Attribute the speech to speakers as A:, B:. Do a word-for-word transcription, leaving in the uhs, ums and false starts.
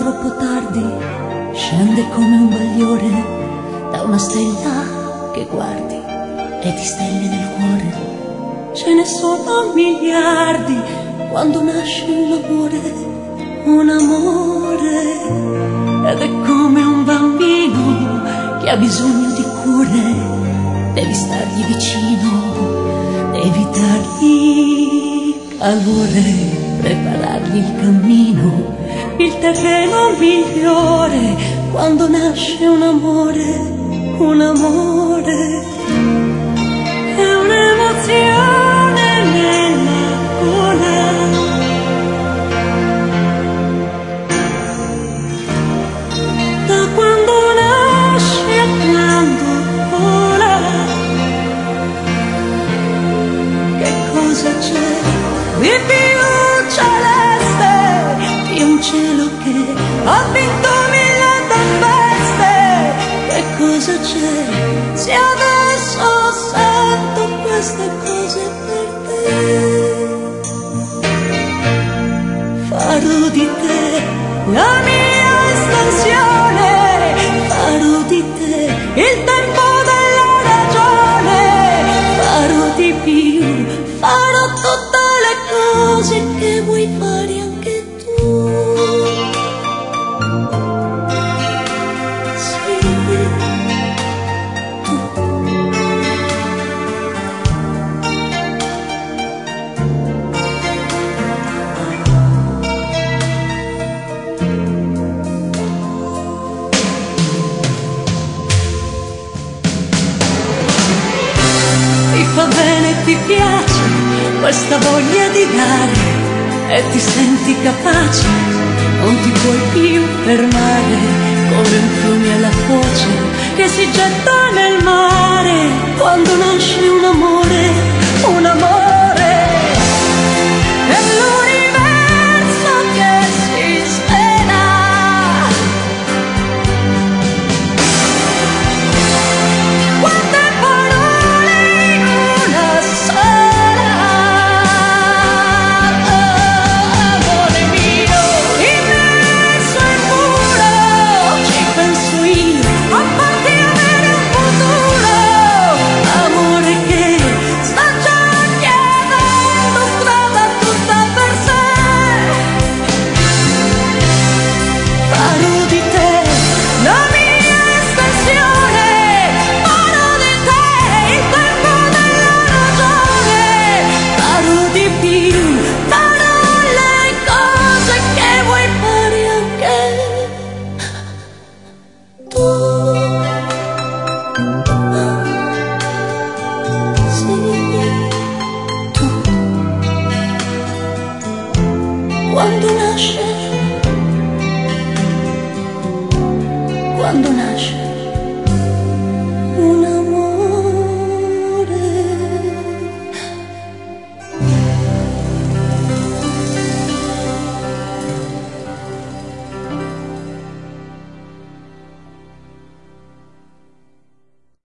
A: troppo tardi, scende come un bagliore da una stella che guardi e ti stelle nel cuore. Ce ne sono miliardi quando nasce un amore, un amore. Ed è come un bambino che ha bisogno di cure, devi stargli vicino, devi dargli calore, preparargli il cammino, il terreno migliore quando nasce un amore, un amore. È un'emozione nella gola, da quando nasce a quando vola. Che cosa c'è di più celeste, di un cielo che ha vinto mille tempeste? Che cosa c'è se adesso sento queste cose per te? Farò di te la mia estensione, farò di te il tempo della ragione, farò di più, farò tutte le cose che vuoi fare anche tu. Sì, tu. Ti fa bene, ti piace questa voglia di dare e ti senti capace, non ti puoi più fermare, come un fiume alla foce che si getta nel mare quando nasce un